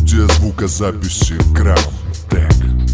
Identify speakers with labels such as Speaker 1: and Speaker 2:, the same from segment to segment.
Speaker 1: Студия звукозаписи Грамтек.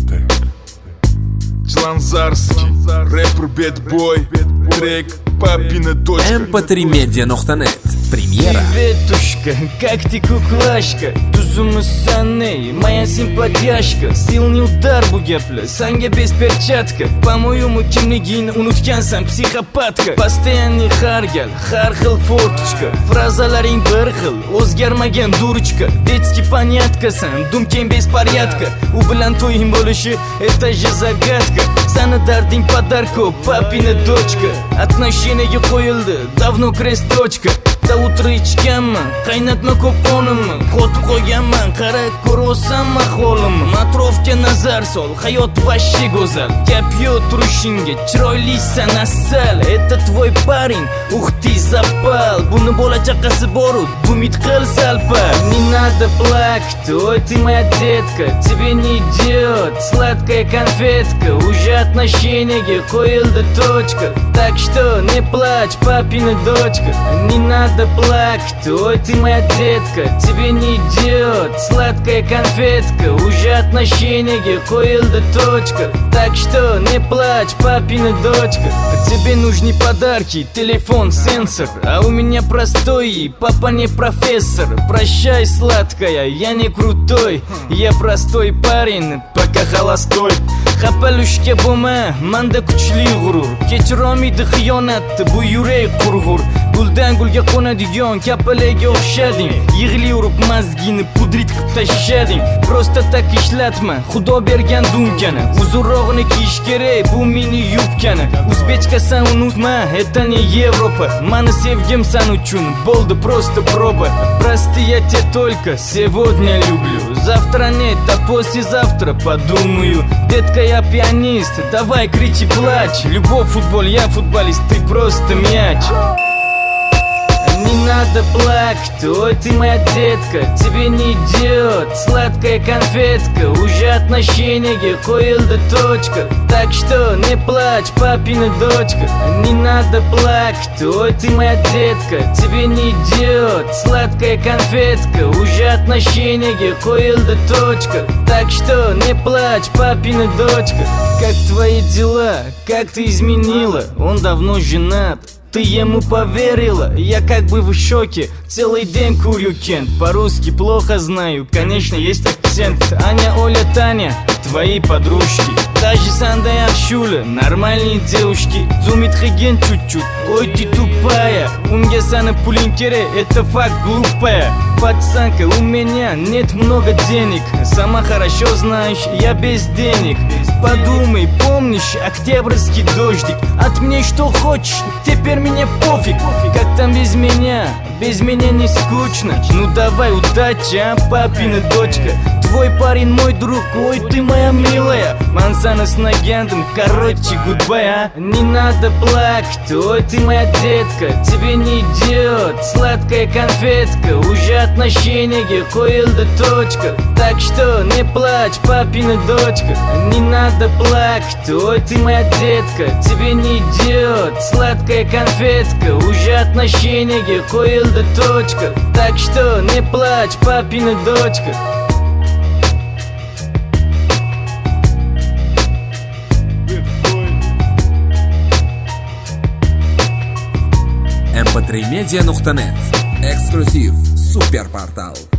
Speaker 2: Чиланзарский, рэпер Бэтбой, трек «Папина дочка».
Speaker 3: mp3media.net. Премьера.
Speaker 4: Приветушка, как ты куклашка, тузумы саней, моя симпатяшка. Сильный удар bu gaplar, sanga без перчатка. По-моему, kimligingni unutgansan psixopatка. Постоянный har gal, har xil fortочка. Фразаларing bir xil, o'zgarmagan durочка. Детский понятkasan, dumkang беспорядка. U bilan to'ying bo'lishi, это же загадка. Sani darding подарку, папина дочка. Отношениyaga qo'yildi, давно крест-точка. Da утро ichganman, qaynatma ko'p qonimni. Qotib qo'yganman, qara ko'rsanmi ahvolimni. Atrofga nazar sol, hayot vashshi go'zal. Gap yo'q turishingga, chiroylisan asal. Это твой парень, ух ты запал. Buni bola chaqasi boru, umid qil sal-pal. Не надо плакать, ой ты моя детка. Тебе не идет сладкая конфетка. Уже отношениyaga qo'yildi точка. Так что не плачь, папина дочка. Не надо плакать, ой ты моя детка. Тебе не идет сладкая конфетка. Уже отношениyaga qo'yildi точка. Так что не плачь, папина дочка. Тебе нужны подарки, телефон, сенсор. А у меня простой, папа не профессор. Прощай, сладкая, я не крутой. Я простой парень, пока холостой. Xafalushga bo'lma, manda kuchli g'urur. Kechirolmaydi xiyonatni bu yurak qurg'ur. Guldan gulga qo'nadigan kapalaga o'xshading. Yig'layurib mazgini pudrit qilib tashlading. Просто так ishlatma, Xudo bergan dumkani. Uzunrog'ini kiyish kerak, bu mini yubkani. O'zbekchasan unutma, это не Европа. Mani sevgim san uchun bo'ldi просто проба. Прости, я тебя только сегодня люблю. Завтра нет, а послезавтра подумаю. Детка, я пианист, давай кричи, плачь. Любовь, футбол, я футболист, ты просто мяч. Не надо плакать, ой ты моя детка. Тебе не идет сладкая конфетка. Уже отношениyaga qo'yildi точка. Так что не плачь, папина дочка. Не надо плакать, ой ты моя детка. Тебе не идет сладкая конфетка. Уже отношениyaga qo'yildi точка. Так что не плачь, папина дочка. Как твои дела? Как ты изменила? Он давно женат. Ты ему поверила, я как бы в шоке. Целый день курю кент, по-русски плохо знаю. Конечно, есть акцент. Аня, Оля, Таня, твои подружки. Даже Сандая, Шуля, нормальные девушки. Зумит хаген чуть-чуть, ой ты тупая. Умге сана пулинкере, это факт глупая. Пацанка, у меня нет много денег. Сама хорошо знаешь, я без денег. Подумай, помнишь октябрьский дождик? От меня что хочешь, теперь мне пофиг. Как там без меня не скучно. Ну давай, удачи, а, папина дочка. Твой парень мой друг, ой ты моя милая. Мансана с нагендом, короче, гудбай, а. Не надо плакать, ой ты моя детка. Тебе не идет сладкая конфетка. Уже отношениyaga qo'yildi точка. Так что не плачь, папина дочка. Не надо плакать, ой ты моя детка. Тебе не идет сладкая конфетка. Уже отношениyaga qo'yildi точка. Так что не плачь, папина дочка.
Speaker 3: mp3media.net. Эксклюзив. Суперпортал.